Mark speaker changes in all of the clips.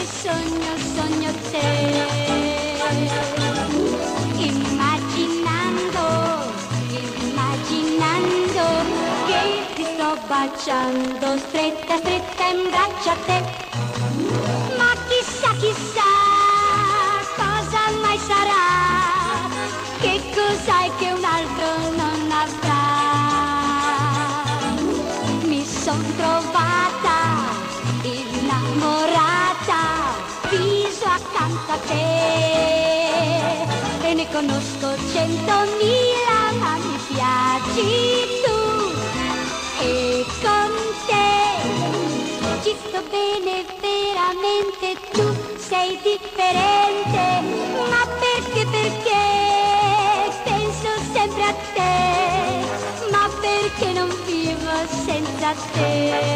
Speaker 1: se sogno te. Immaginando che ti sto baciando, stretta, stretta in braccio a te. Ma chissà, chissà, cosa mai sarà, che cos'hai che un altro non avrà. Mi son trovata innamorata, viso accanto a te, e ne conosco 100.000, ma mi piaci tu, e con te ci sto bene veramente. Tu sei differente, ma perché, perché penso sempre a te, ma perché non vivo senza te.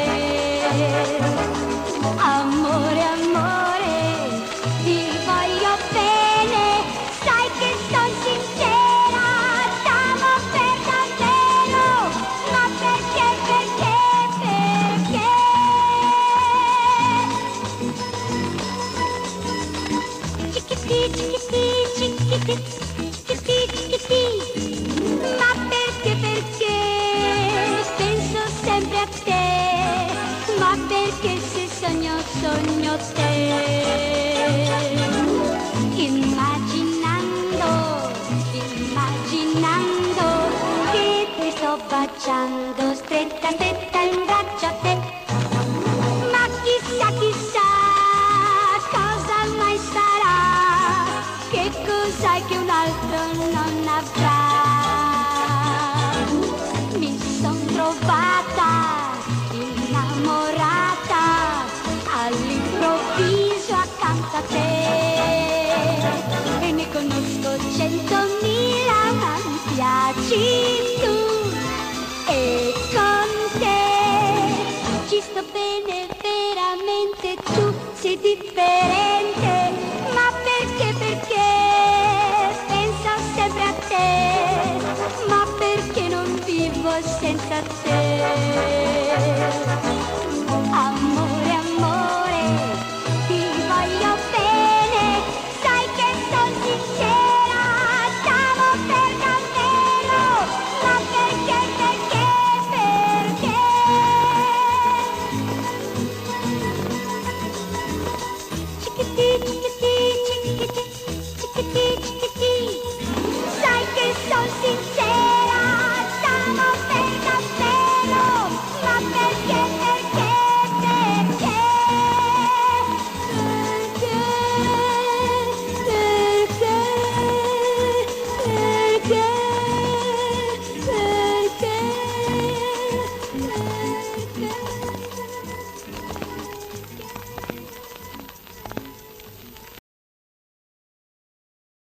Speaker 1: Amore, amore, ti voglio bene, sai che son sincera, t'amo per davvero, ma perché, perché, perché? Chiquiti, chiquiti, chiquiti, chiquiti, chiquiti, ma perché, perché penso sempre a te, ma perché se sogno te. Immaginando che ti sto baciando, stretta, stretta in braccio a te. Ma chissà, chissà, cosa mai sarà, che cos'hai che un altro non avrà. Mi son trovata innamorata, all'improvviso accanto a te, e ne conosco 100.000, ma mi piaci tu, e con te ci sto bene veramente. Tu sei differente, ma perché, perché penso sempre a te, ma perché non vivo senza te.